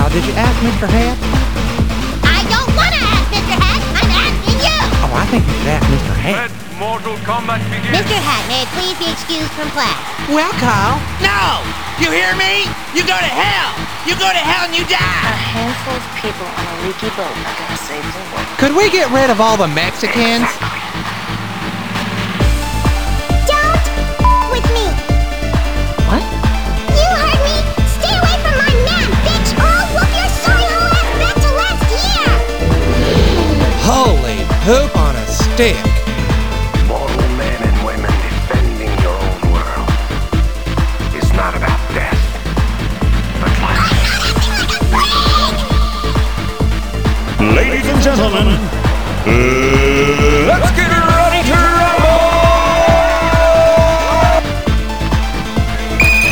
did you ask Mr. Hat? I don't want to ask Mr. Hat. I'm asking you. Oh, I think you should ask Mr. Hat. Let Mortal Kombat begin. Mr. Hat, may I please be excused from class? Well, Kyle. No! You hear me? You go to hell! You go to hell and you A die! handful of people on a leaky boat are gonna save the world. Could we get rid of all the Mexicans? Don't with me. What? You heard me. Stay away from my man, bitch, or I'll whoop your sorry whole ass back to last year. Holy poop on a stick. Mortal men and women defending your own world. It's not about death, but life. I'm not acting like a freak. Ladies and gentlemen,